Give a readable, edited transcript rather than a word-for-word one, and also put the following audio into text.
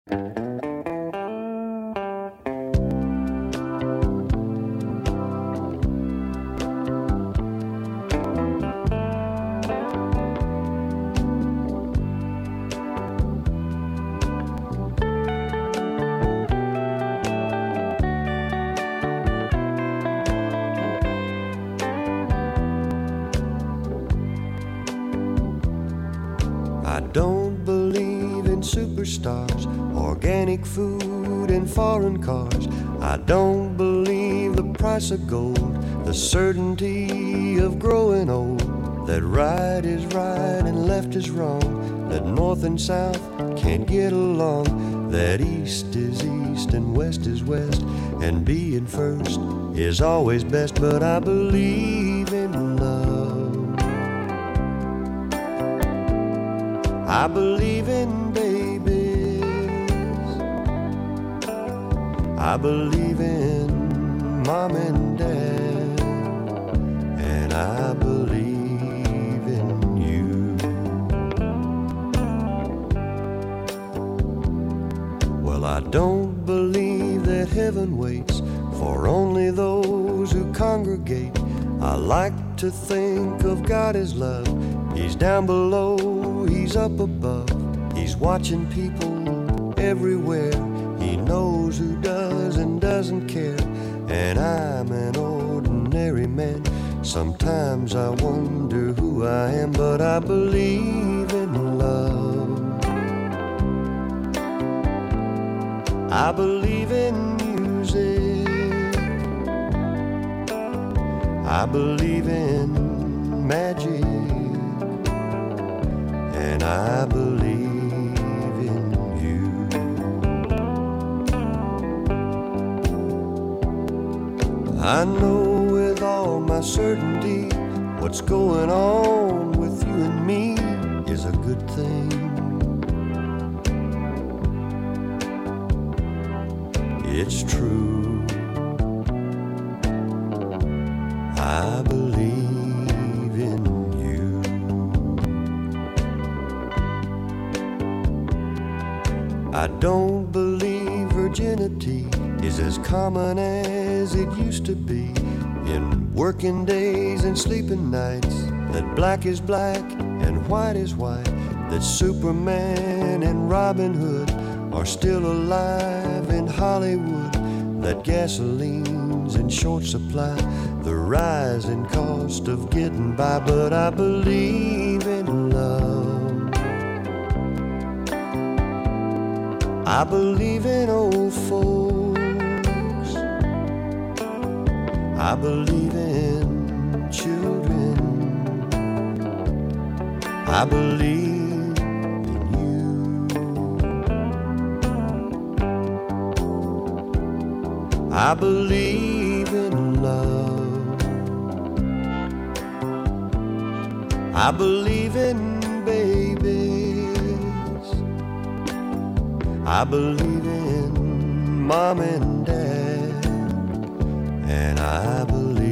I don't believe in superstars, organic food and foreign cars. I don't believe the price of gold, the certainty of growing old, that right is right and left is wrong, that north and south can't get along, that east is east and west is west, and being first is always best. But I believe in love. I believe in babies. I believe in mom and dad. And I believe in you. Well, I don't believe that heaven waits for only those who congregate. I like to think of God as love. He's down below, he's up above. He's watching people everywhere. He knows who does and doesn't care. And I'm an ordinary man. Sometimes I wonder who I am, but I believe in love. I believe in music. I believe in magic. And I believe in you. I know with all my certainty what's going on with you and me is a good thing. It's true. I believe in you. I don't believe virginity is as common as it used to be. In working days and sleeping nights, that black is black and white is white, that Superman and Robin Hood are still alive in Hollywood, that gasoline's in short supply, the rising cost of getting by. But I believe in love. I believe in old folks. I believe in children. I believe in you. I believe in love. I believe in babies. I believe in mom and dad. And I believe